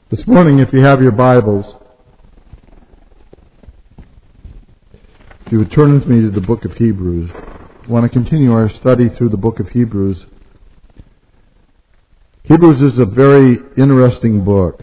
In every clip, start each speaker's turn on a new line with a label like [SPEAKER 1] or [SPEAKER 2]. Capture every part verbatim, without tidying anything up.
[SPEAKER 1] This morning, if you have your Bibles, if you would turn with me to the book of Hebrews. I want to continue our study through the book of Hebrews. Hebrews is a very interesting book.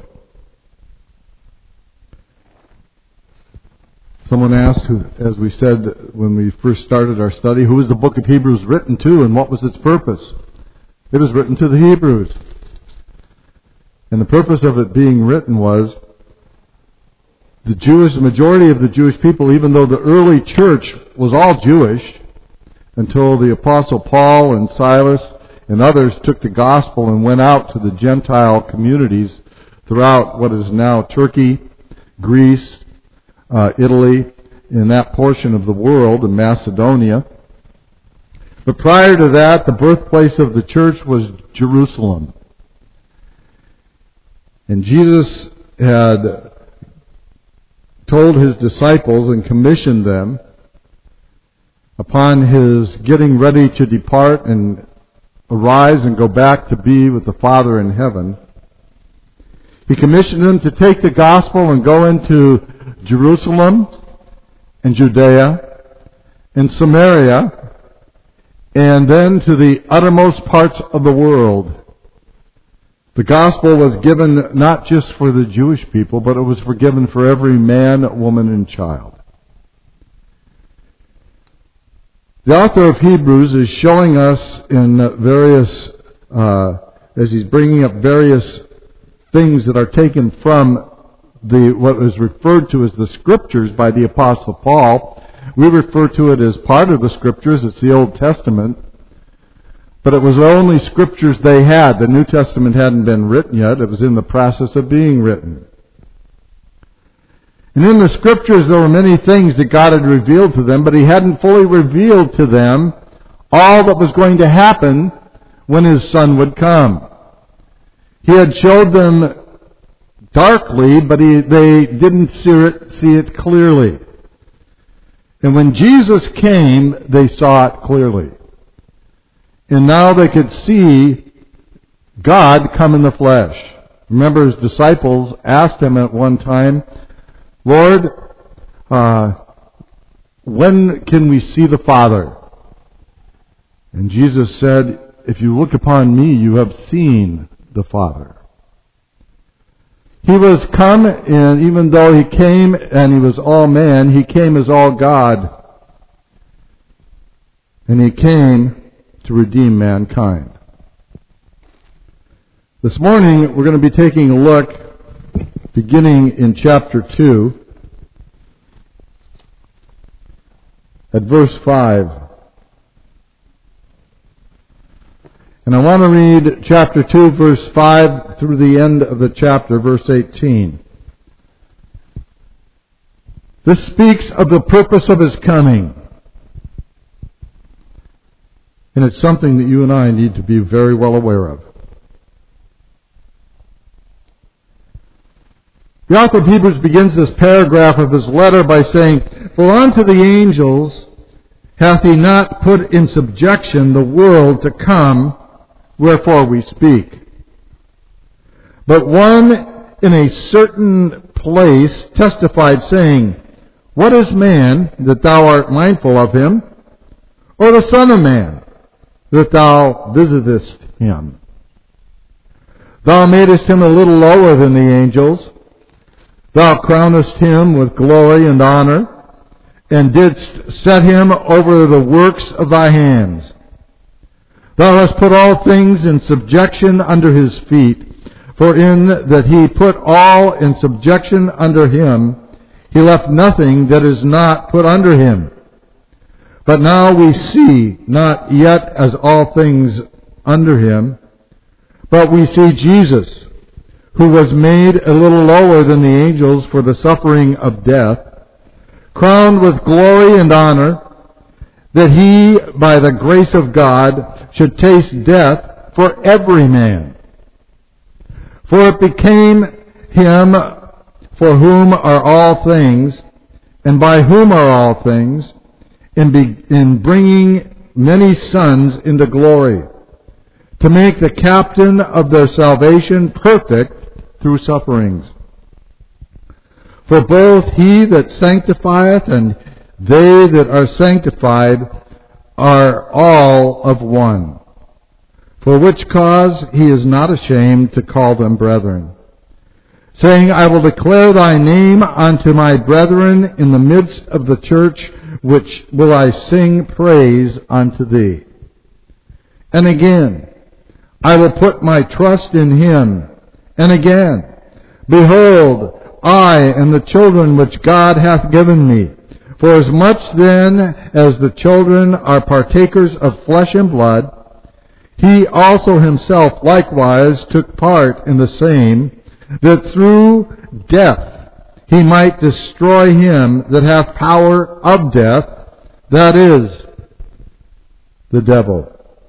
[SPEAKER 1] Someone asked, who, as we said when we first started our study, who was the book of Hebrews written to and what was its purpose? It was written to the Hebrews. And the purpose of it being written was the Jewish, the majority of the Jewish people, even though the early church was all Jewish, until the Apostle Paul and Silas and others took the gospel and went out to the Gentile communities throughout what is now Turkey, Greece, uh, Italy, in that portion of the world, in Macedonia. But prior to that, the birthplace of the church was Jerusalem. And Jesus had told his disciples and commissioned them upon his getting ready to depart and arise and go back to be with the Father in heaven. He commissioned them to take the gospel and go into Jerusalem and Judea and Samaria and then to the uttermost parts of the world. The gospel was given not just for the Jewish people, but it was forgiven for every man, woman, and child. The author of Hebrews is showing us in various, uh, as he's bringing up various things that are taken from the what is referred to as the Scriptures by the Apostle Paul. We refer to it as part of the Scriptures. It's the Old Testament. But it was the only Scriptures they had. The New Testament hadn't been written yet. It was in the process of being written. And in the Scriptures there were many things that God had revealed to them, but He hadn't fully revealed to them all that was going to happen when His Son would come. He had showed them darkly, but he, they didn't see it, see it clearly. And when Jesus came, they saw it clearly. And now they could see God come in the flesh. Remember, his disciples asked him at one time, Lord, uh, when can we see the Father? And Jesus said, if you look upon me, you have seen the Father. He was come, and even though he came and he was all man, he came as all God. And he came to redeem mankind. This morning we're going to be taking a look, beginning in chapter two, at verse five. And I want to read chapter two, verse five, through the end of the chapter, verse eighteen. This speaks of the purpose of His coming. And it's something that you and I need to be very well aware of. The author of Hebrews begins this paragraph of his letter by saying, For unto the angels hath He not put in subjection the world to come, wherefore we speak. But one in a certain place testified, saying, What is man, that thou art mindful of him? Or the Son of Man, that thou visitest him? Thou madest him a little lower than the angels. Thou crownest him with glory and honor, and didst set him over the works of thy hands. Thou hast put all things in subjection under his feet, for in that he put all in subjection under him, he left nothing that is not put under him. But now we see, not yet as all things under him, but we see Jesus, who was made a little lower than the angels for the suffering of death, crowned with glory and honor, that he, by the grace of God, should taste death for every man. For it became him for whom are all things, and by whom are all things, in, be, in bringing many sons into glory, to make the captain of their salvation perfect through sufferings. For both he that sanctifieth and they that are sanctified are all of one. For which cause he is not ashamed to call them brethren, saying, I will declare thy name unto my brethren in the midst of the church, which will I sing praise unto thee. And again, I will put my trust in him. And again, behold, I and the children which God hath given me. For as much then as the children are partakers of flesh and blood, he also himself likewise took part in the same, that through death he might destroy him that hath power of death, that is, the devil,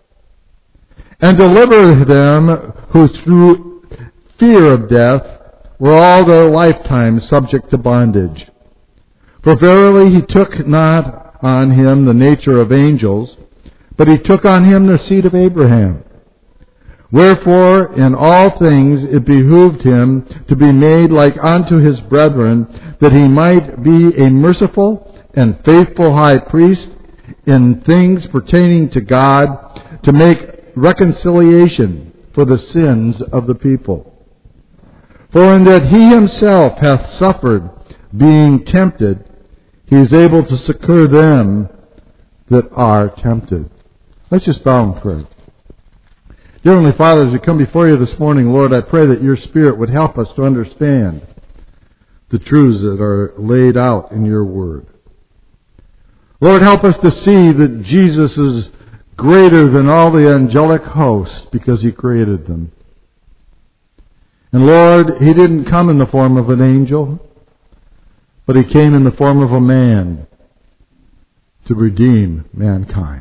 [SPEAKER 1] and deliver them who through fear of death were all their lifetime subject to bondage. For verily he took not on him the nature of angels, but he took on him the seed of Abraham. Wherefore in all things it behooved him to be made like unto his brethren, that he might be a merciful and faithful high priest in things pertaining to God, to make reconciliation for the sins of the people. For in that he himself hath suffered, being tempted, he is able to succor them that are tempted. Let's just bow in prayer. Dear Heavenly Father, as we come before you this morning, Lord, I pray that your Spirit would help us to understand the truths that are laid out in your word. Lord, help us to see that Jesus is greater than all the angelic hosts because he created them. And Lord, he didn't come in the form of an angel, but he came in the form of a man to redeem mankind.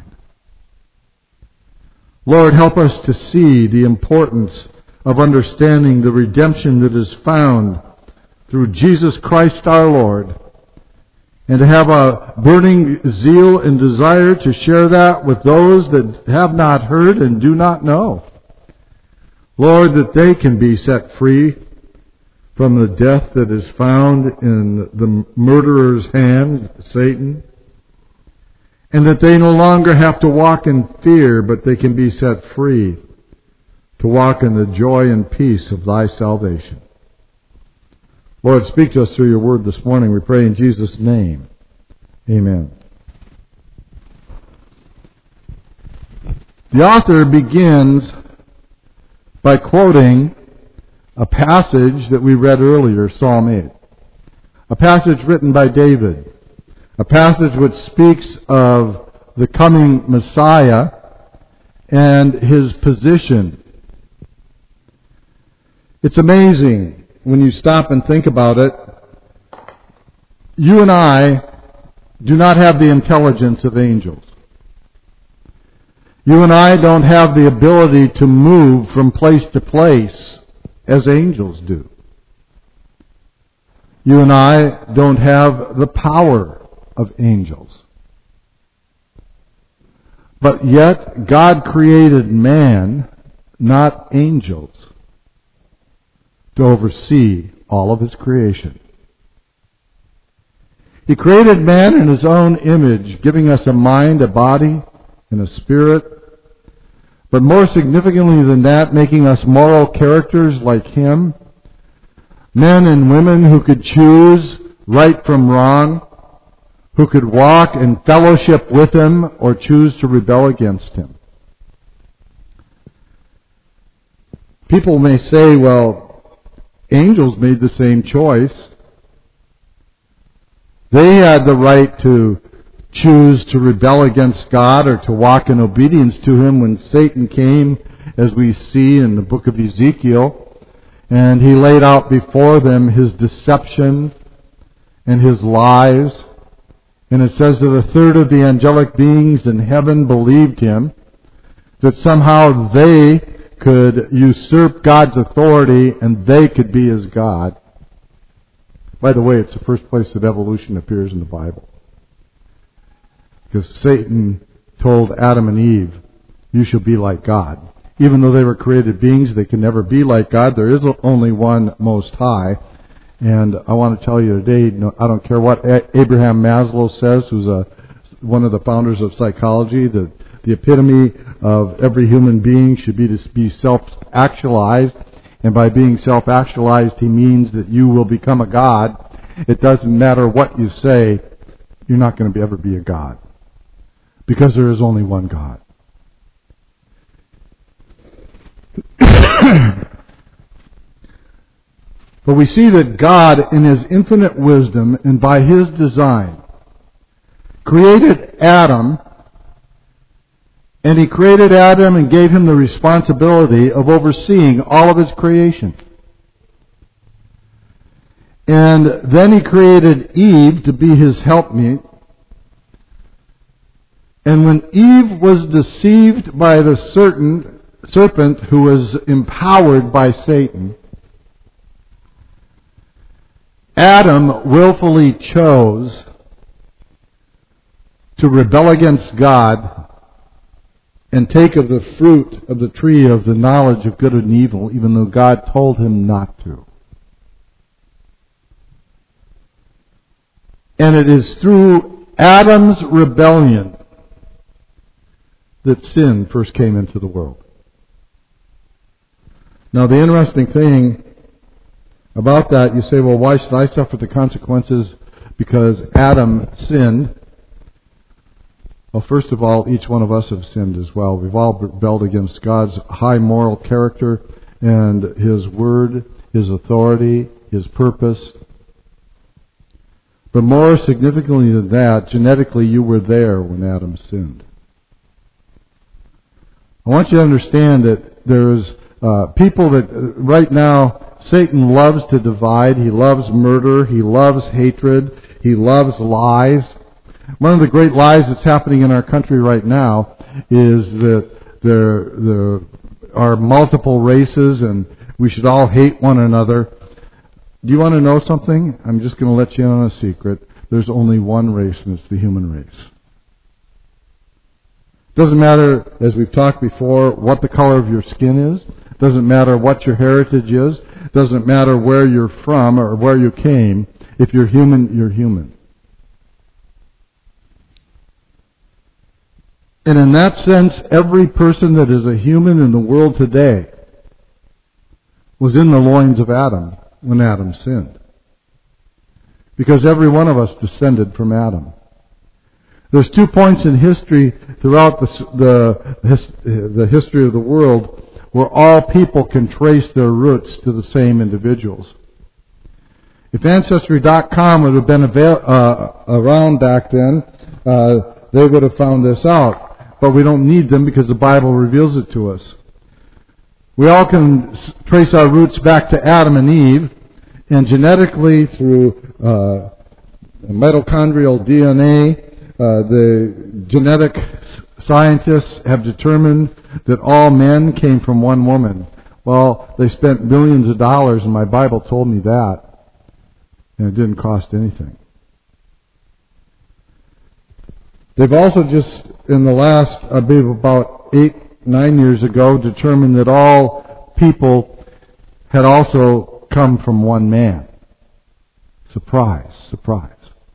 [SPEAKER 1] Lord, help us to see the importance of understanding the redemption that is found through Jesus Christ our Lord, and to have a burning zeal and desire to share that with those that have not heard and do not know. Lord, that they can be set free from the death that is found in the murderer's hand, Satan, and that they no longer have to walk in fear, but they can be set free to walk in the joy and peace of thy salvation. Lord, speak to us through your word this morning. We pray in Jesus' name. Amen. The author begins by quoting a passage that we read earlier, Psalm eight. A passage written by David. A passage which speaks of the coming Messiah and his position. It's amazing when you stop and think about it. You and I do not have the intelligence of angels. You and I don't have the ability to move from place to place as angels do. You and I don't have the power of angels. But yet, God created man, not angels, to oversee all of his creation. He created man in his own image, giving us a mind, a body, and a spirit. But more significantly than that, making us moral characters like him. Men and women who could choose right from wrong, who could walk in fellowship with him or choose to rebel against him. People may say, well, angels made the same choice. They had the right to choose to rebel against God or to walk in obedience to him when Satan came, as we see in the book of Ezekiel, and he laid out before them his deception and his lies. And it says that a third of the angelic beings in heaven believed him, that somehow they could usurp God's authority and they could be his God. By the way, it's the first place that evolution appears in the Bible. Because Satan told Adam and Eve, you shall be like God. Even though they were created beings, they can never be like God. There is only one Most High. And I want to tell you today, no, I don't care what Abraham Maslow says, who's a, one of the founders of psychology, that the epitome of every human being should be to be self-actualized. And by being self-actualized, he means that you will become a God. It doesn't matter what you say, you're not going to be, ever be a God. Because there is only one God. But we see that God, in His infinite wisdom and by His design, created Adam, and He created Adam and gave him the responsibility of overseeing all of his creation. And then He created Eve to be his helpmeet. And when Eve was deceived by the certain, serpent who was empowered by Satan, Adam willfully chose to rebel against God and take of the fruit of the tree of the knowledge of good and evil, even though God told him not to. And it is through Adam's rebellion that sin first came into the world. Now, the interesting thing about that, you say, well, why should I suffer the consequences because Adam sinned? Well, first of all, each one of us have sinned as well. We've all rebelled against God's high moral character and His word, His authority, His purpose. But more significantly than that, genetically you were there when Adam sinned. I want you to understand that there's uh, people that uh, right now Satan loves to divide. He loves murder. He loves hatred. He loves lies. One of the great lies that's happening in our country right now is that there, there are multiple races and we should all hate one another. Do you want to know something? I'm just going to let you in on a secret. There's only one race, and it's the human race. Doesn't matter, as we've talked before, what the color of your skin is. Doesn't matter what your heritage is. Doesn't matter where you're from or where you came. If you're human, you're human. And in that sense, every person that is a human in the world today was in the loins of Adam when Adam sinned. Because every one of us descended from Adam. There's two points in history throughout the, the, the history of the world where all people can trace their roots to the same individuals. If Ancestry dot com would have been avail- uh, around back then, uh, they would have found this out. But we don't need them because the Bible reveals it to us. We all can trace our roots back to Adam and Eve, and genetically through uh, mitochondrial D N A, uh, the genetic scientists have determined that all men came from one woman. Well, they spent millions of dollars, and my Bible told me that, and it didn't cost anything. They've also just, in the last, I believe about eight, nine years ago, determined that all people had also come from one man. Surprise, surprise.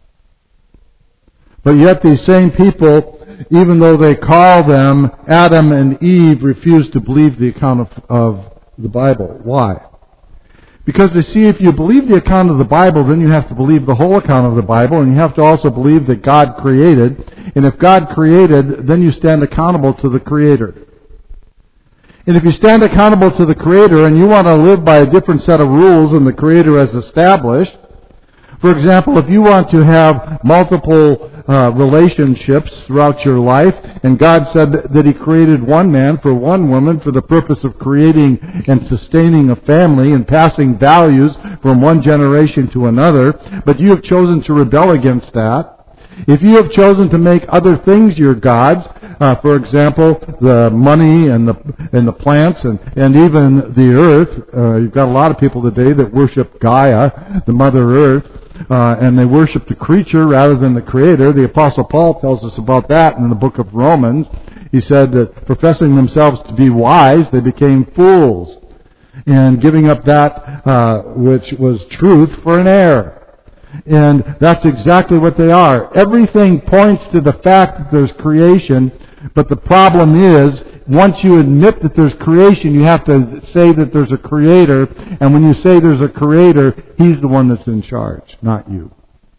[SPEAKER 1] But yet these same people, even though they call them Adam and Eve, refuse to believe the account of, of the Bible. Why? Because they see if you believe the account of the Bible, then you have to believe the whole account of the Bible, and you have to also believe that God created. And if God created, then you stand accountable to the Creator. And if you stand accountable to the Creator and you want to live by a different set of rules than the Creator has established, for example, if you want to have multiple uh, relationships throughout your life, and God said that He created one man for one woman for the purpose of creating and sustaining a family and passing values from one generation to another, but you have chosen to rebel against that. If you have chosen to make other things your gods, uh, for example, the money and the and the plants and, and even the earth, uh, you've got a lot of people today that worship Gaia, the Mother Earth, uh, and they worship the creature rather than the Creator. The Apostle Paul tells us about that in the book of Romans. He said that professing themselves to be wise, they became fools, and giving up that uh, which was truth for an error. And that's exactly what they are. Everything points to the fact that there's creation, but the problem is, once you admit that there's creation, you have to say that there's a creator, and when you say there's a creator, he's the one that's in charge, not you.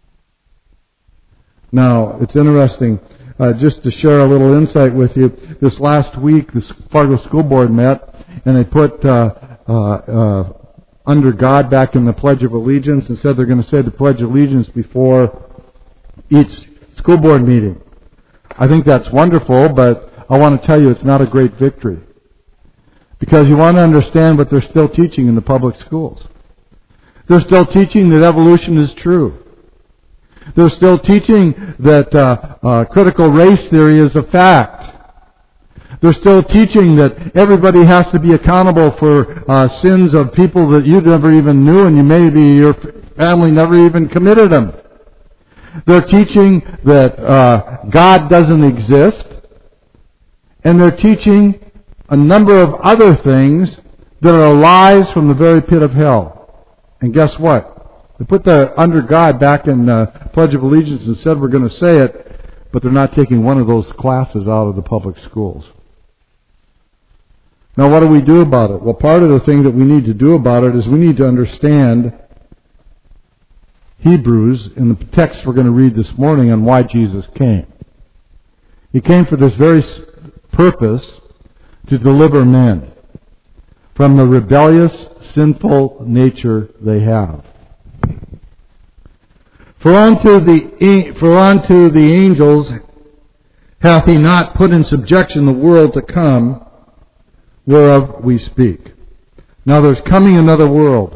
[SPEAKER 1] Now, it's interesting, uh, just to share a little insight with you. This last week, the Fargo School Board met, and they put uh, uh, uh, under God back in the Pledge of Allegiance, and said they're going to say the Pledge of Allegiance before each school board meeting. I think that's wonderful, but I want to tell you it's not a great victory. Because you want to understand what they're still teaching in the public schools. They're still teaching that evolution is true. They're still teaching that uh, uh, critical race theory is a fact. They're still teaching that everybody has to be accountable for uh, sins of people that you never even knew, and you maybe your family never even committed them. They're teaching that uh, God doesn't exist. And they're teaching a number of other things that are lies from the very pit of hell. And guess what? They put the under God back in the Pledge of Allegiance and said we're going to say it, but they're not taking one of those classes out of the public schools. Now what do we do about it? Well, part of the thing that we need to do about it is we need to understand Hebrews in the text we're going to read this morning on why Jesus came. He came for this very purpose, to deliver men from the rebellious, sinful nature they have. For unto the for unto the angels hath he not put in subjection the world to come, whereof we speak. Now there's coming another world.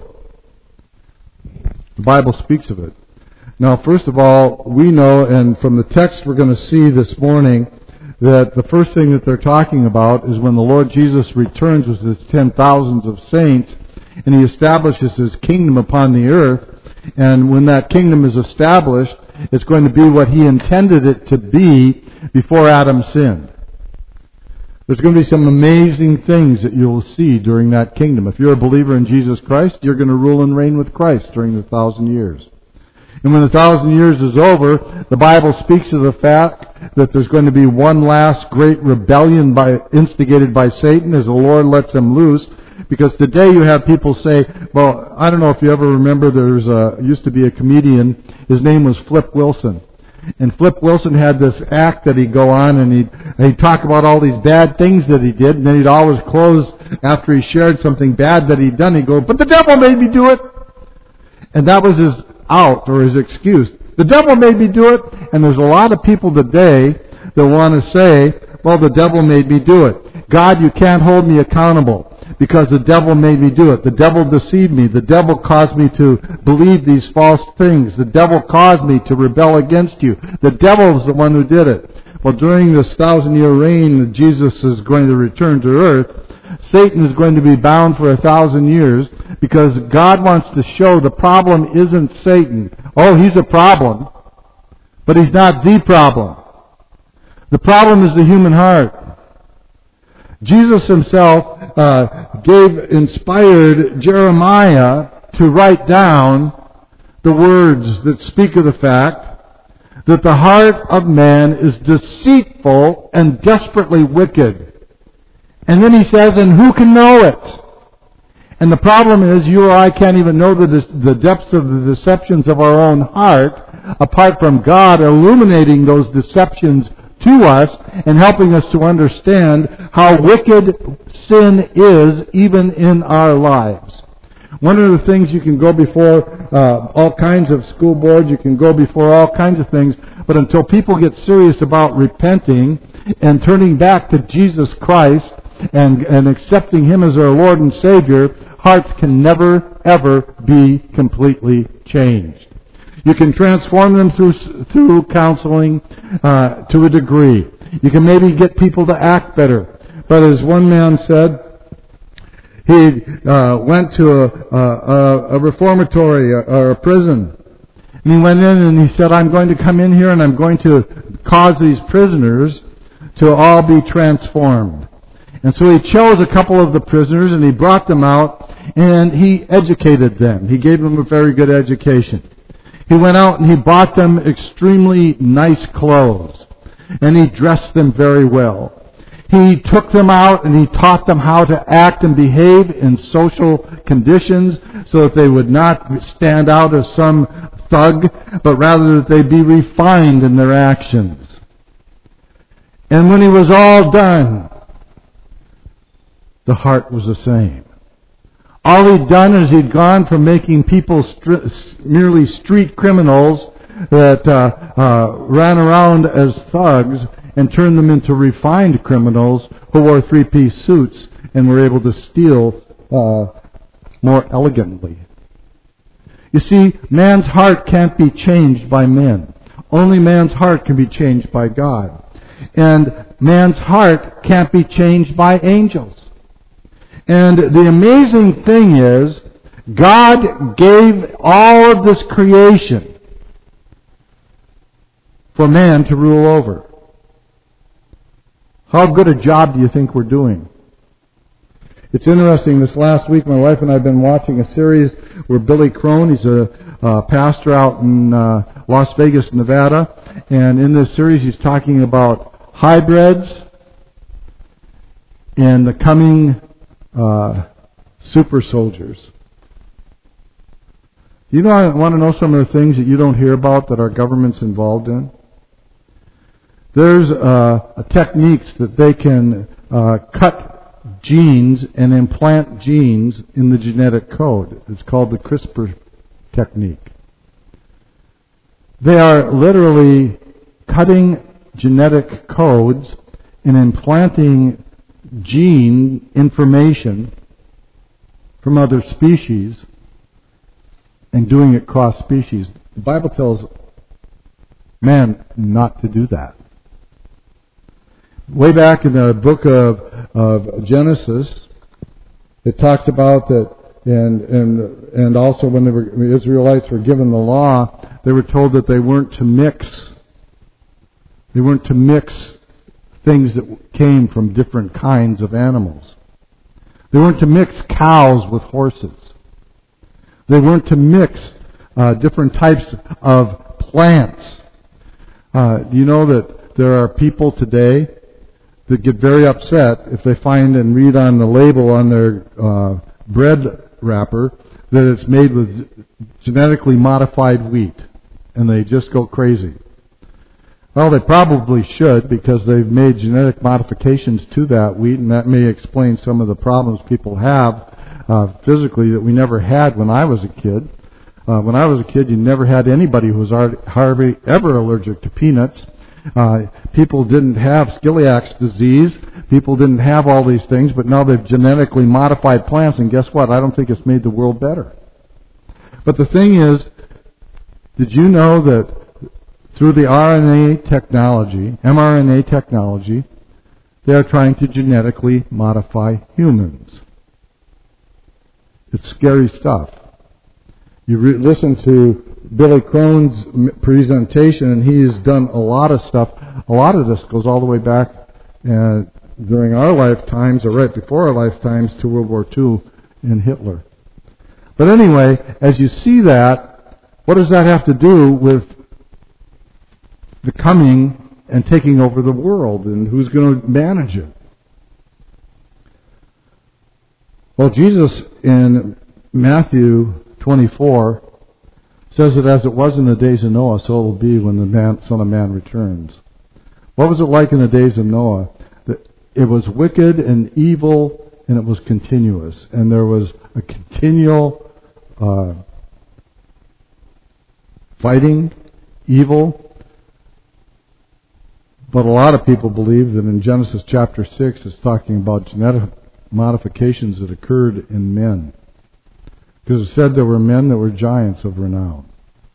[SPEAKER 1] The Bible speaks of it. Now, first of all, we know, and from the text we're going to see this morning, that the first thing that they're talking about is when the Lord Jesus returns with his ten thousands of saints, and he establishes his kingdom upon the earth. And when that kingdom is established, it's going to be what he intended it to be before Adam sinned. There's going to be some amazing things that you'll see during that kingdom. If you're a believer in Jesus Christ, you're going to rule and reign with Christ during the thousand years. And when the thousand years is over, the Bible speaks of the fact that there's going to be one last great rebellion by, instigated by Satan as the Lord lets him loose. Because today you have people say, well, I don't know if you ever remember, there's a, used to be a comedian, his name was Flip Wilson. And Flip Wilson had this act that he'd go on and he'd, he'd talk about all these bad things that he did, and then he'd always close after he shared something bad that he'd done, he'd go, but the devil made me do it. And that was his out, or his excuse. The devil made me do it, and there's a lot of people today that want to say, well, the devil made me do it. God, you can't hold me accountable because the devil made me do it. The devil deceived me. The devil caused me to believe these false things. The devil caused me to rebel against you. The devil is the one who did it. Well, during this thousand-year reign that Jesus is going to return to earth, Satan is going to be bound for a thousand years because God wants to show the problem isn't Satan. Oh, he's a problem, but he's not the problem. The problem is the human heart. Jesus himself uh, gave, inspired Jeremiah to write down the words that speak of the fact that the heart of man is deceitful and desperately wicked. And then he says, and who can know it? And the problem is, you or I can't even know the, the depths of the deceptions of our own heart apart from God illuminating those deceptions to us and helping us to understand how wicked sin is even in our lives. One of the things, you can go before uh, all kinds of school boards, you can go before all kinds of things, but until people get serious about repenting and turning back to Jesus Christ and, and accepting Him as our Lord and Savior, hearts can never, ever be completely changed. You can transform them through through counseling uh, to a degree. You can maybe get people to act better. But as one man said, he uh, went to a, a, a reformatory or a prison. And he went in and he said, I'm going to come in here and I'm going to cause these prisoners to all be transformed. And so he chose a couple of the prisoners and he brought them out and he educated them. He gave them a very good education. He went out and he bought them extremely nice clothes and he dressed them very well. He took them out and he taught them how to act and behave in social conditions so that they would not stand out as some thug, but rather that they be refined in their actions. And when he was all done, the heart was the same. All he'd done is he'd gone from making people st- merely street criminals that uh, uh, ran around as thugs and turned them into refined criminals who wore three-piece suits and were able to steal uh, more elegantly. You see, man's heart can't be changed by men. Only man's heart can be changed by God. And man's heart can't be changed by angels. And the amazing thing is, God gave all of this creation for man to rule over. How good a job do you think we're doing? It's interesting, this last week my wife and I have been watching a series where Billy Crone, he's a uh, pastor out in uh, Las Vegas, Nevada, and in this series he's talking about hybrids and the coming uh, super soldiers. You know, I want to know some of the things that you don't hear about that our government's involved in? There's uh, techniques that they can uh, cut genes and implant genes in the genetic code. It's called the CRISPR technique. They are literally cutting genetic codes and implanting gene information from other species and doing it cross-species. The Bible tells man not to do that. Way back in the book of, of Genesis, it talks about that, and and and also when, they were, when the Israelites were given the law, they were told that they weren't to mix. They weren't to mix things that came from different kinds of animals. They weren't to mix cows with horses. They weren't to mix uh, different types of plants. Uh, do you know that there are people today that get very upset if they find and read on the label on their uh, bread wrapper that it's made with genetically modified wheat, and they just go crazy. Well, they probably should, because they've made genetic modifications to that wheat, and that may explain some of the problems people have uh, physically that we never had when I was a kid. Uh, when I was a kid, you never had anybody who was hardly ever allergic to peanuts. Uh, people didn't have celiac disease. People didn't have all these things, but now they've genetically modified plants, and guess what? I don't think it's made the world better. But the thing is, did you know that through the R N A technology, mRNA technology, they are trying to genetically modify humans? It's scary stuff. You re- listen to Billy Crone's presentation, and he's done a lot of stuff. A lot of this goes all the way back uh, during our lifetimes, or right before our lifetimes, to World War Two and Hitler. But anyway, as you see that, what does that have to do with the coming and taking over the world, and who's going to manage it? Well, Jesus in Matthew twenty-four says that as it was in the days of Noah, so it will be when the man, Son of Man returns. What was it like in the days of Noah? That it was wicked and evil, and it was continuous, and there was a continual uh, fighting, evil. But a lot of people believe that in Genesis chapter six, it's talking about genetic modifications that occurred in men. Because it said there were men that were giants of renown.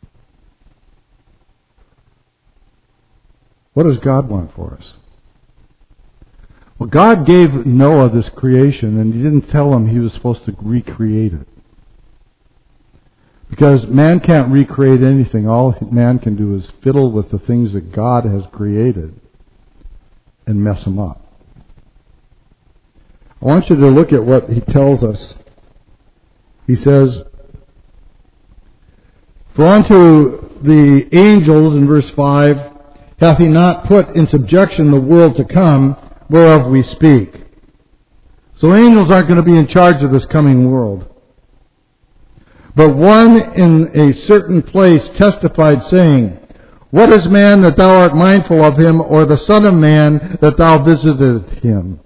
[SPEAKER 1] What does God want for us? Well, God gave Noah this creation, and He didn't tell him he was supposed to recreate it. Because man can't recreate anything. All man can do is fiddle with the things that God has created and mess them up. I want you to look at what he tells us. He says, "For unto the angels," in verse five, "hath he not put in subjection the world to come, whereof we speak." So angels aren't going to be in charge of this coming world. "But one in a certain place testified, saying, What is man that thou art mindful of him, or the son of man that thou visited him?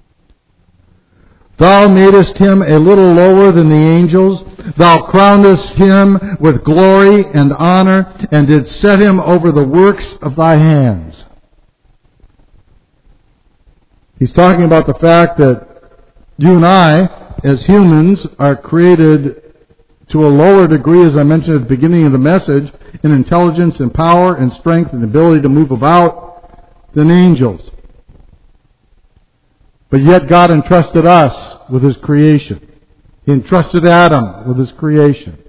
[SPEAKER 1] Thou madest him a little lower than the angels. Thou crownedst him with glory and honor, and didst set him over the works of thy hands." He's talking about the fact that you and I, as humans, are created to a lower degree, as I mentioned at the beginning of the message, in intelligence and power and strength and ability to move about than angels. But yet God entrusted us with His creation. He entrusted Adam with his creation.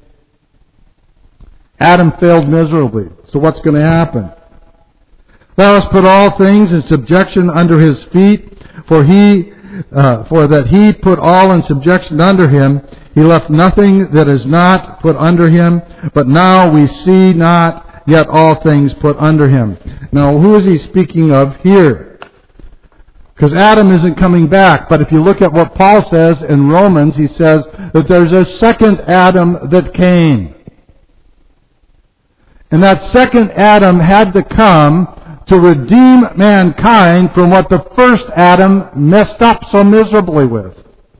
[SPEAKER 1] Adam failed miserably. So what's going to happen? "Thou hast put all things in subjection under his feet, for he, uh, for that he put all in subjection under him. He left nothing that is not put under him. But now we see not yet all things put under him." Now, who is he speaking of here? Because Adam isn't coming back. But if you look at what Paul says in Romans, he says that there's a second Adam that came. And that second Adam had to come to redeem mankind from what the first Adam messed up so miserably with.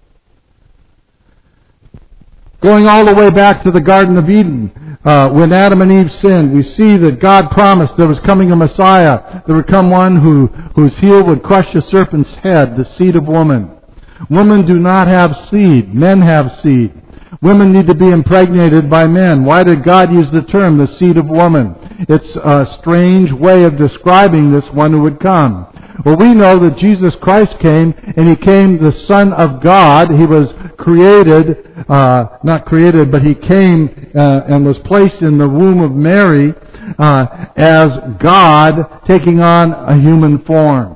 [SPEAKER 1] Going all the way back to the Garden of Eden, uh, when Adam and Eve sinned, we see that God promised there was coming a Messiah. There would come one who, whose heel would crush the serpent's head, the seed of woman. Women do not have seed. Men have seed. Women need to be impregnated by men. Why did God use the term, the seed of woman? It's a strange way of describing this one who would come. Well, we know that Jesus Christ came, and He came the Son of God. He was created, uh, not created, but He came uh, and was placed in the womb of Mary uh, as God taking on a human form.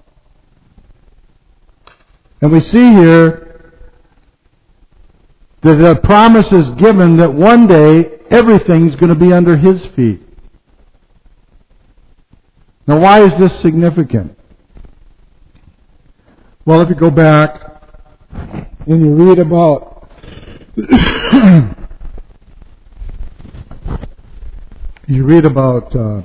[SPEAKER 1] And we see here that the promise is given that one day everything's going to be under His feet. Now, why is this significant? Well, if you go back and you read about you read about uh,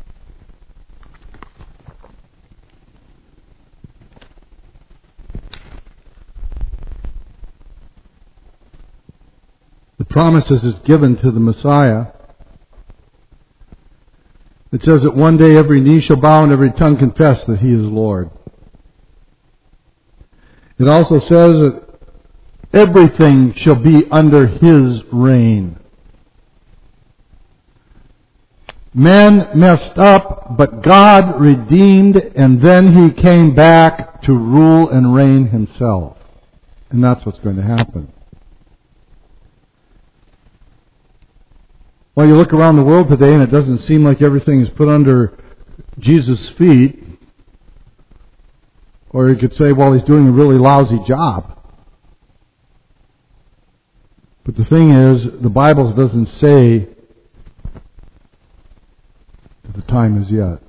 [SPEAKER 1] the promises is given to the Messiah. It says that one day every knee shall bow and every tongue confess that He is Lord. It also says that everything shall be under His reign. Man messed up, but God redeemed, and then He came back to rule and reign Himself. And that's what's going to happen. Well, you look around the world today and it doesn't seem like everything is put under Jesus' feet. Or you could say, well, He's doing a really lousy job. But the thing is, the Bible doesn't say that the time is yet.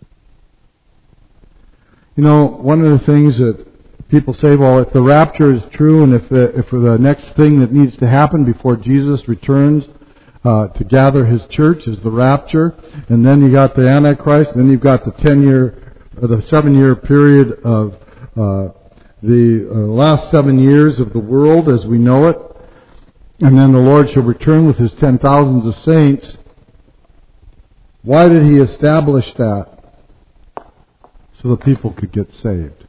[SPEAKER 1] You know, one of the things that people say, well, if the rapture is true and if the, if the next thing that needs to happen before Jesus returns uh, to gather His church is the rapture, and then you got the Antichrist, and then you've got the ten-year the seven-year period of uh, the uh, last seven years of the world as we know it, and then the Lord shall return with His ten thousands of saints. Why did He establish that? So the people could get saved.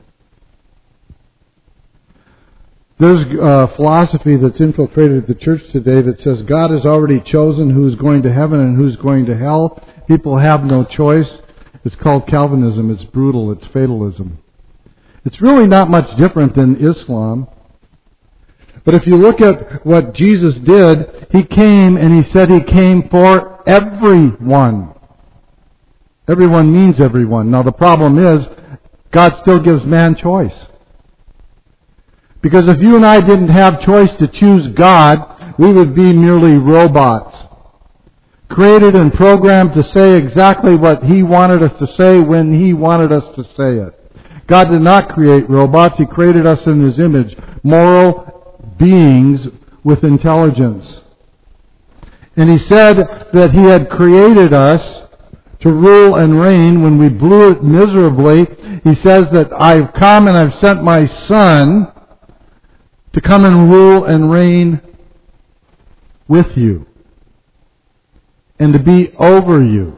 [SPEAKER 1] There's a philosophy that's infiltrated the church today that says God has already chosen who's going to heaven and who's going to hell. People have no choice. It's called Calvinism. It's brutal. It's fatalism. It's really not much different than Islam. But if you look at what Jesus did, He came and He said He came for everyone. Everyone means everyone. Now the problem is, God still gives man choice. Because if you and I didn't have choice to choose God, we would be merely robots, created and programmed to say exactly what He wanted us to say when He wanted us to say it. God did not create robots. He created us in His image, moral beings with intelligence. And He said that He had created us to rule and reign. When we blew it miserably, He says that I've come and I've sent my Son to come and rule and reign with you and to be over you.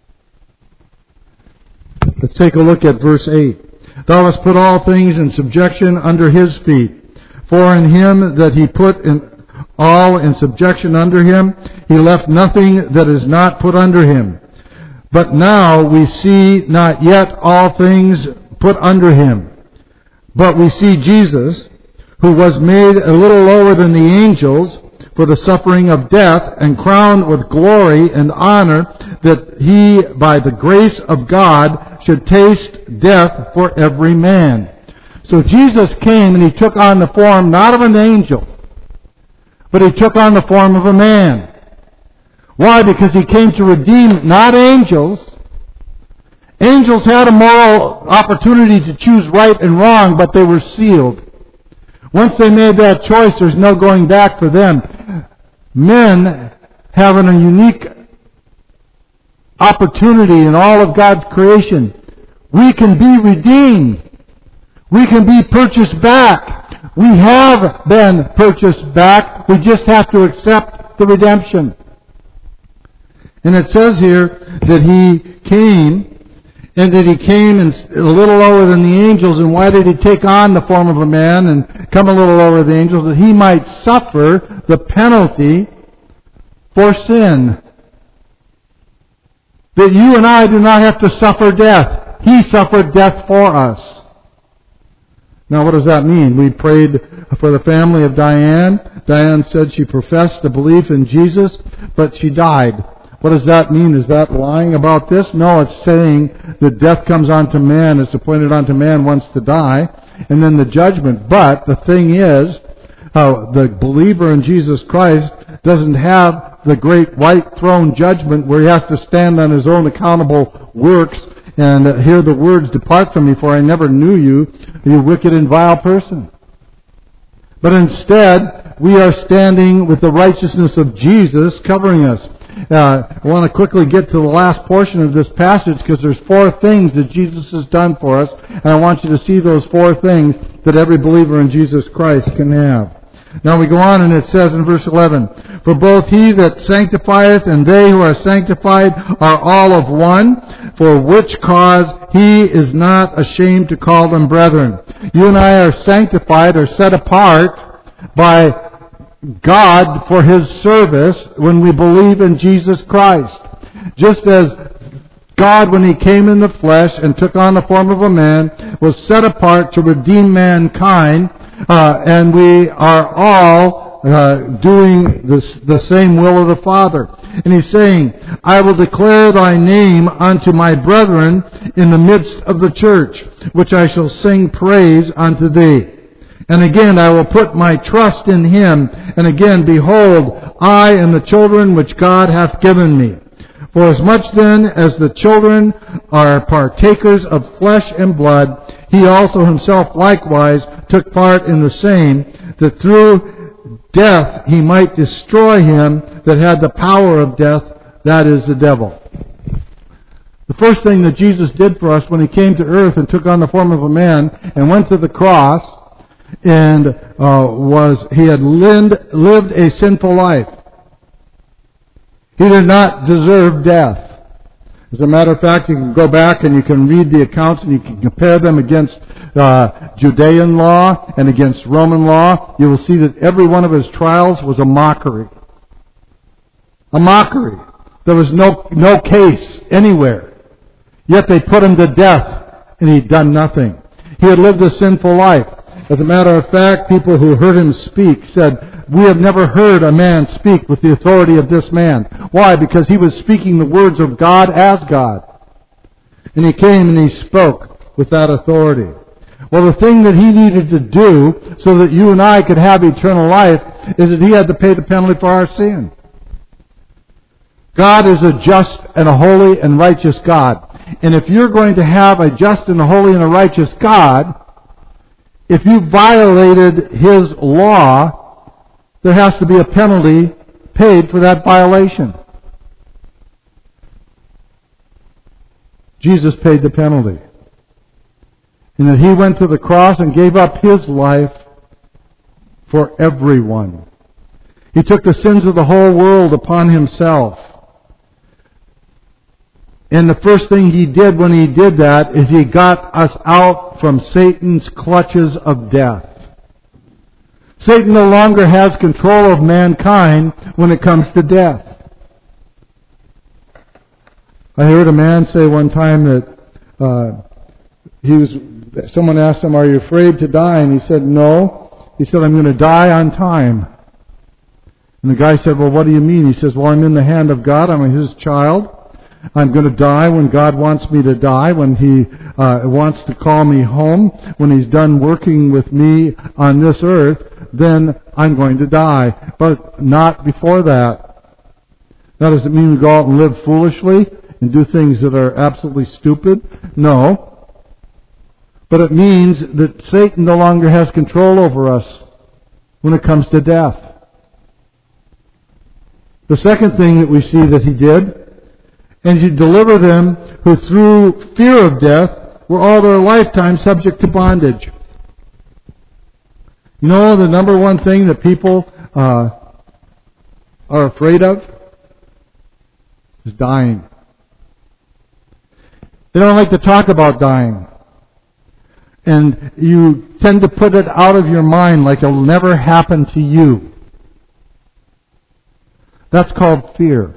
[SPEAKER 1] Let's take a look at verse eight. Thou hast put all things in subjection under His feet. For in Him that He put in all in subjection under Him, He left nothing that is not put under Him. But now we see not yet all things put under Him. But we see Jesus, who was made a little lower than the angels for the suffering of death, and crowned with glory and honor, that He, by the grace of God, should taste death for every man. So Jesus came and He took on the form not of an angel, but He took on the form of a man. Why? Because He came to redeem not angels. Angels had a moral opportunity to choose right and wrong, but they were sealed. Once they made that choice, there's no going back for them. Men have a unique opportunity in all of God's creation. We can be redeemed. We can be purchased back. We have been purchased back. We just have to accept the redemption. And it says here that He came, and that He came in a little lower than the angels. And why did He take on the form of a man and come a little lower than the angels? That He might suffer the penalty for sin. That you and I do not have to suffer death. He suffered death for us. Now what does that mean? We prayed for the family of Diane. Diane said she professed a belief in Jesus, but she died. What does that mean? Is that lying about this? No, it's saying that death comes onto man. It's appointed onto man once to die, and then the judgment. But the thing is, uh, the believer in Jesus Christ doesn't have the great white throne judgment where he has to stand on his own accountable works and uh, hear the words, "Depart from me, for I never knew you, you wicked and vile person." But instead, we are standing with the righteousness of Jesus covering us. Uh, I want to quickly get to the last portion of this passage because there's four things that Jesus has done for us, and I want you to see those four things that every believer in Jesus Christ can have. Now we go on, and it says in verse eleven, "For both He that sanctifieth and they who are sanctified are all of one, for which cause He is not ashamed to call them brethren." You and I are sanctified or set apart by God for His service when we believe in Jesus Christ. Just as God, when He came in the flesh and took on the form of a man, was set apart to redeem mankind, uh, and we are all uh, doing this, the same will of the Father. And He's saying, "I will declare Thy name unto my brethren in the midst of the church, which I shall sing praise unto Thee. And again, I will put my trust in Him. And again, behold, I and the children which God hath given me. For as much then as the children are partakers of flesh and blood, He also Himself likewise took part in the same, that through death He might destroy him that had the power of death, that is the devil." The first thing that Jesus did for us when He came to earth and took on the form of a man and went to the cross, and uh, was He had lived, lived a sinful life. He did not deserve death. As a matter of fact, you can go back and you can read the accounts and you can compare them against uh, Judean law and against Roman law. You will see that every one of His trials was a mockery. A mockery. There was no, no case anywhere. Yet they put Him to death and He'd done nothing. He had lived a sinful life. As a matter of fact, people who heard Him speak said, "We have never heard a man speak with the authority of this man." Why? Because He was speaking the words of God as God. And He came and He spoke. with that authority. Well, the thing that he needed to do so that you and I could have eternal life is that he had to pay the penalty for our sin. God is a just and a holy and righteous God. And if you're going to have a just and a holy and a righteous God, if you violated His law, there has to be a penalty paid for that violation. Jesus paid the penalty. And that He went to the cross and gave up His life for everyone. He took the sins of the whole world upon Himself. And the first thing He did when He did that is He got us out from Satan's clutches of death. Satan no longer has control of mankind when it comes to death. I heard a man say one time that uh, he was. Someone asked him, "Are you afraid to die?" And he said, "No." He said, "I'm going to die on time." And the guy said, "Well, what do you mean?" He says, "Well, I'm in the hand of God. I'm His child. I'm going to die when God wants me to die, when He uh, wants to call me home, when He's done working with me on this earth, then I'm going to die. But not before that." Now, does it mean we go out and live foolishly and do things that are absolutely stupid? No. But it means that Satan no longer has control over us when it comes to death. The second thing that we see that He did, and He delivered them who through fear of death were all their lifetime subject to bondage. You know the number one thing that people uh, are afraid of is dying. They don't like to talk about dying. And you tend to put it out of your mind like it'll never happen to you. That's called fear.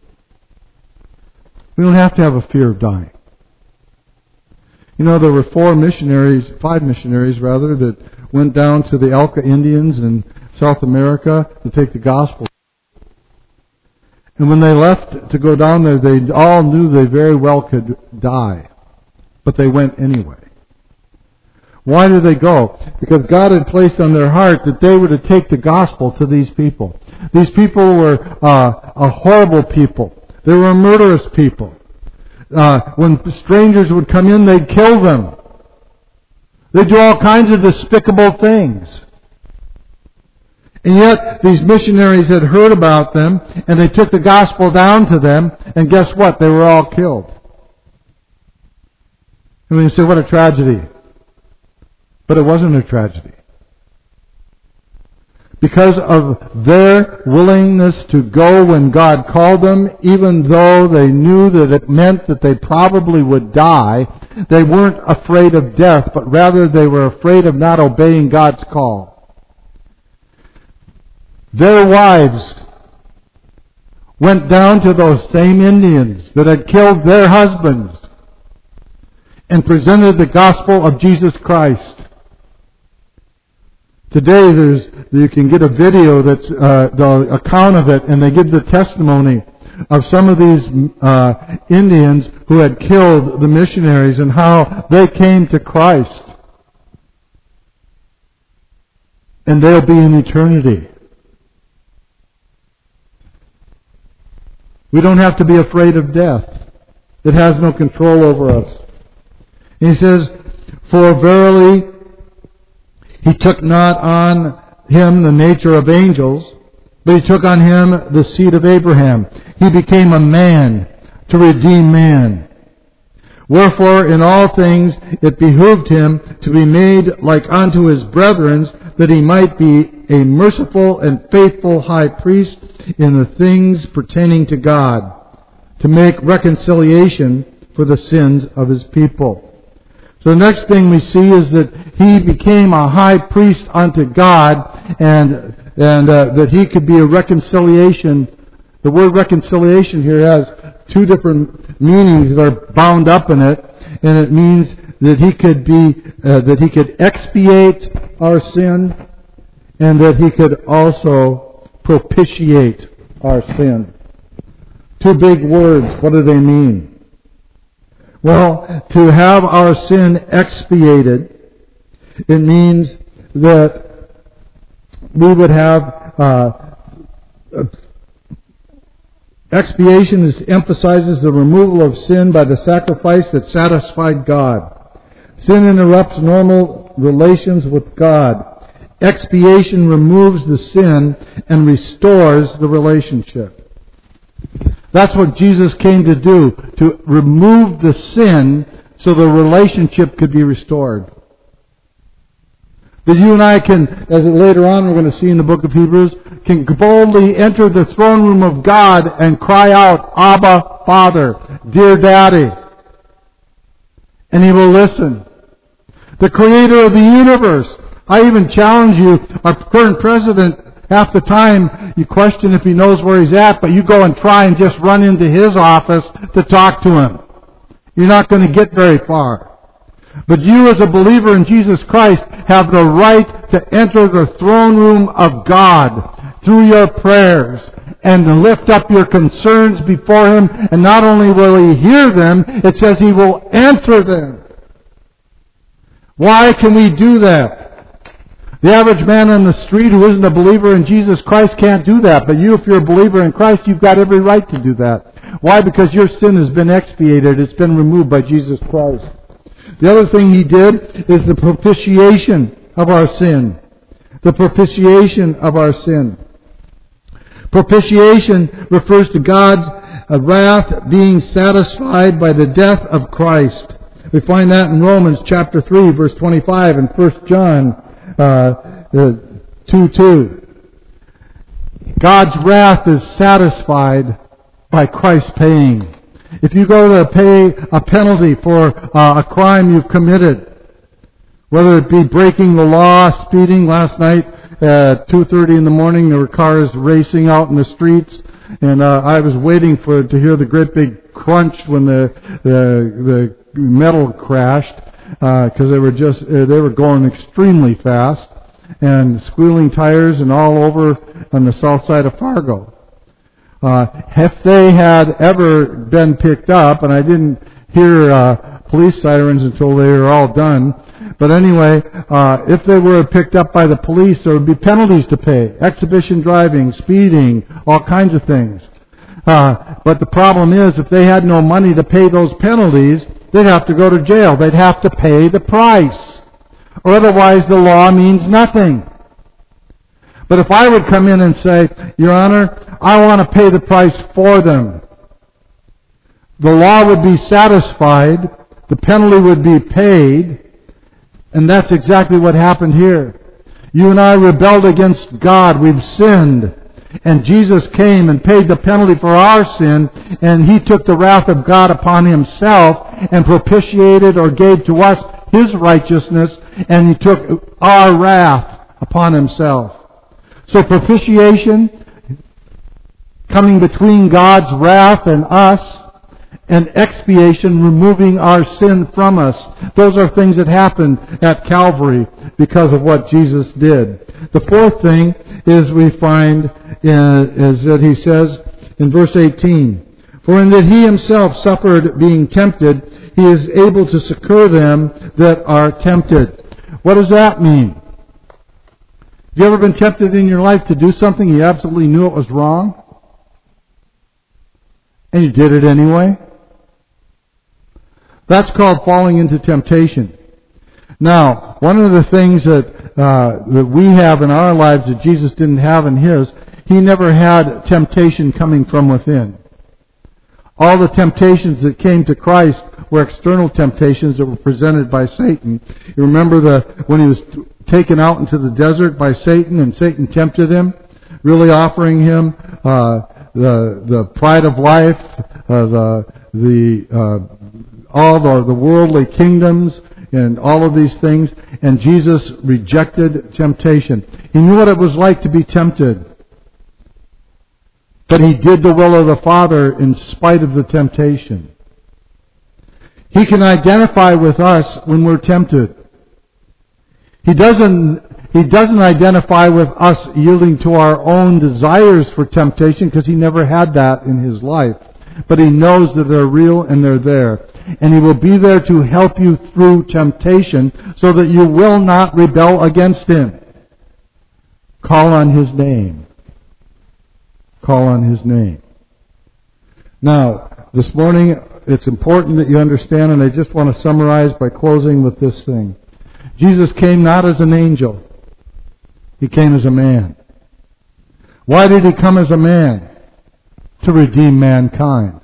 [SPEAKER 1] We don't have to have a fear of dying. You know, there were four missionaries, five missionaries rather, that went down to the Elka Indians in South America to take the gospel. And when they left to go down there, they all knew they very well could die. But they went anyway. Why did they go? Because God had placed on their heart that they were to take the gospel to these people. These people were uh, a horrible people. They were murderous people. Uh, when strangers would come in, they'd kill them. They'd do all kinds of despicable things. And yet, these missionaries had heard about them, and they took the gospel down to them, and guess what? They were all killed. And you say, what a tragedy. But it wasn't a tragedy. Because of their willingness to go when God called them, even though they knew that it meant that they probably would die, they weren't afraid of death, but rather they were afraid of not obeying God's call. Their wives went down to those same Indians that had killed their husbands and presented the gospel of Jesus Christ. Today, there's you can get a video that's uh, the account of it, and they give the testimony of some of these uh, Indians who had killed the missionaries and how they came to Christ. And they'll be in eternity. We don't have to be afraid of death. It has no control over us. And he says, "For verily He took not on Him the nature of angels, but He took on Him the seed of Abraham. He became a man to redeem man. Wherefore in all things it behooved Him to be made like unto His brethren, that He might be a merciful and faithful high priest in the things pertaining to God, to make reconciliation for the sins of His people." So the next thing we see is that He became a high priest unto God, and and uh, that He could be a reconciliation. The word reconciliation here has two different meanings that are bound up in it, and it means that He could be uh, that He could expiate our sin, and that He could also propitiate our sin. Two big words. What do they mean? Well, to have our sin expiated, it means that we would have uh, expiation is, emphasizes the removal of sin by the sacrifice that satisfied God. Sin interrupts normal relations with God. Expiation removes the sin and restores the relationship. That's what Jesus came to do, to remove the sin so the relationship could be restored. That you and I can, as later on we're going to see in the book of Hebrews, can boldly enter the throne room of God and cry out, Abba, Father, dear Daddy. And He will listen. The Creator of the universe. I even challenge you, our current president, half the time you question if he knows where he's at, but you go and try and just run into his office to talk to him. You're not going to get very far. But you as a believer in Jesus Christ have the right to enter the throne room of God through your prayers and to lift up your concerns before Him. And not only will He hear them, it says He will answer them. Why can we do that? The average man on the street who isn't a believer in Jesus Christ can't do that. But you, if you're a believer in Christ, you've got every right to do that. Why? Because your sin has been expiated. It's been removed by Jesus Christ. The other thing He did is the propitiation of our sin. The propitiation of our sin. Propitiation refers to God's wrath being satisfied by the death of Christ. We find that in Romans chapter three, verse twenty-five, and First John uh, two two. God's wrath is satisfied by Christ paying. If you go to pay a penalty for uh, a crime you've committed, whether it be breaking the law, speeding last night at two thirty in the morning, there were cars racing out in the streets, and uh, I was waiting for to hear the great big crunch when the the, the metal crashed, because uh, they were just uh, they were going extremely fast and squealing tires and all over on the south side of Fargo. Uh, if they had ever been picked up, and I didn't hear uh, police sirens until they were all done, but anyway, uh, if they were picked up by the police, there would be penalties to pay. Exhibition driving, speeding, all kinds of things. Uh, but the problem is, if they had no money to pay those penalties, they'd have to go to jail. They'd have to pay the price. Or otherwise the law means nothing. But if I would come in and say, Your Honor, I want to pay the price for them, the law would be satisfied, the penalty would be paid, and that's exactly what happened here. You and I rebelled against God. We've sinned. And Jesus came and paid the penalty for our sin, and He took the wrath of God upon Himself and propitiated or gave to us His righteousness, and He took our wrath upon Himself. So propitiation, coming between God's wrath and us, and expiation, removing our sin from us. Those are things that happened at Calvary because of what Jesus did. The fourth thing is we find uh, is that He says in verse eighteen, For in that He Himself suffered being tempted, He is able to succor them that are tempted. What does that mean? Have you ever been tempted in your life to do something you absolutely knew it was wrong? And you did it anyway? That's called falling into temptation. Now, one of the things that uh, that we have in our lives that Jesus didn't have in His, He never had temptation coming from within. All the temptations that came to Christ were external temptations that were presented by Satan. You remember the when He was taken out into the desert by Satan, and Satan tempted Him, really offering Him uh, the the pride of life, uh, the the uh, all the, the worldly kingdoms and all of these things, and Jesus rejected temptation. He knew what it was like to be tempted, but He did the will of the Father in spite of the temptation. He can identify with us when we're tempted. He doesn't He doesn't identify with us yielding to our own desires for temptation, because He never had that in His life. But He knows that they're real and they're there. and He will be there to help you through temptation so that you will not rebel against Him. Call on His name. Call on His name. Now, this morning, it's important that you understand, and I just want to summarize by closing with this thing. Jesus came not as an angel. He came as a man. Why did He come as a man? To redeem mankind.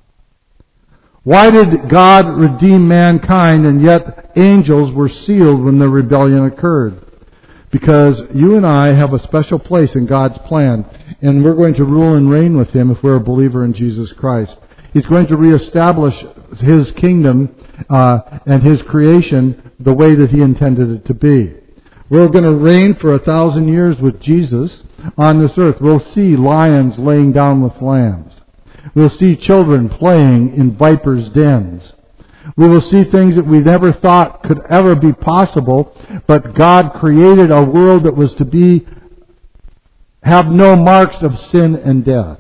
[SPEAKER 1] Why did God redeem mankind and yet angels were sealed when the rebellion occurred? Because you and I have a special place in God's plan, and we're going to rule and reign with Him if we're a believer in Jesus Christ. He's going to reestablish His kingdom uh, and His creation the way that He intended it to be. We're going to reign for a thousand years with Jesus on this earth. We'll see lions laying down with lambs. We'll see children playing in vipers' dens. We will see things that we never thought could ever be possible, but God created a world that was to be, have no marks of sin and death.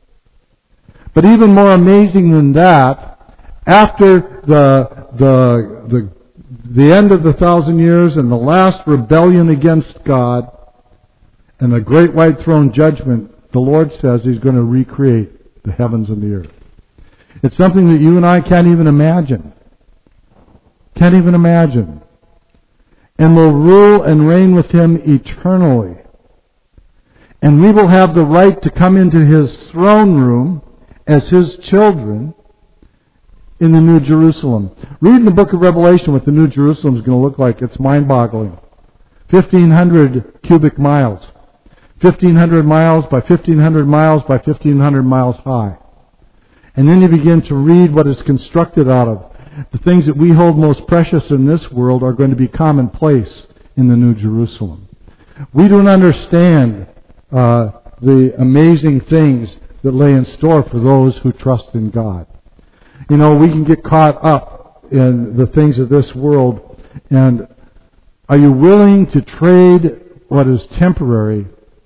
[SPEAKER 1] But even more amazing than that, after the, the, the, the end of the thousand years and the last rebellion against God and the great white throne judgment, the Lord says He's going to recreate the heavens and the earth. It's something that you and I can't even imagine. Can't even imagine. And we'll rule and reign with Him eternally. And we will have the right to come into His throne room as His children in the New Jerusalem. Read in the book of Revelation what the New Jerusalem is going to look like. It's mind-boggling. fifteen hundred cubic miles. fifteen hundred miles by fifteen hundred miles by fifteen hundred miles high. And then you begin to read what it's constructed out of. The things that we hold most precious in this world are going to be commonplace in the New Jerusalem. We don't understand uh, the amazing things that lay in store for those who trust in God. You know, we can get caught up in the things of this world, and are you willing to trade what is temporary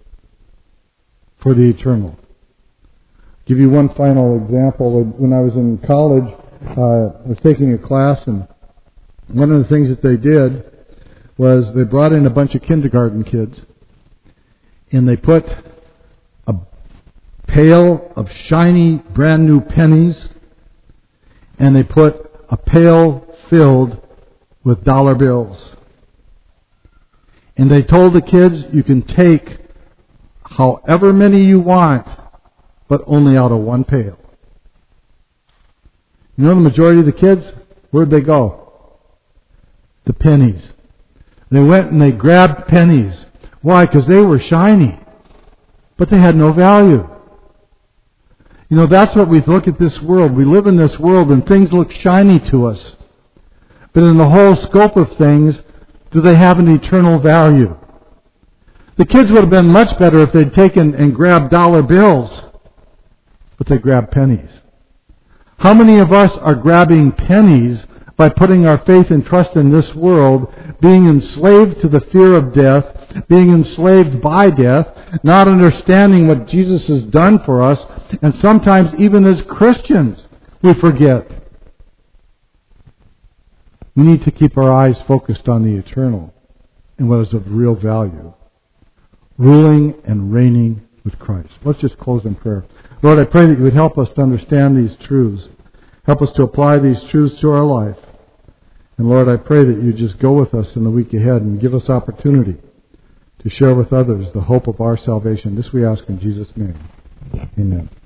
[SPEAKER 1] for the eternal? I'll give you one final example. When I was in college, uh, I was taking a class, and one of the things that they did was they brought in a bunch of kindergarten kids, and they put a pail of shiny, brand new pennies, and they put a pail filled with dollar bills. And they told the kids, you can take however many you want, but only out of one pail. You know the majority of the kids, where'd they go? The pennies. They went and they grabbed pennies. Why? Because they were shiny, but they had no value. You know, that's what we look at this world. We live in this world and things look shiny to us. But in the whole scope of things, do they have an eternal value? The kids would have been much better if they'd taken and grabbed dollar bills, but they grabbed pennies. How many of us are grabbing pennies by putting our faith and trust in this world, being enslaved to the fear of death, being enslaved by death, not understanding what Jesus has done for us, and sometimes even as Christians, we forget. We need to keep our eyes focused on the eternal and what is of real value. Ruling and reigning with Christ. Let's just close in prayer. Lord, I pray that you would help us to understand these truths. Help us to apply these truths to our life. And Lord, I pray that you just go with us in the week ahead and give us opportunity to share with others the hope of our salvation. This we ask in Jesus' name. Amen.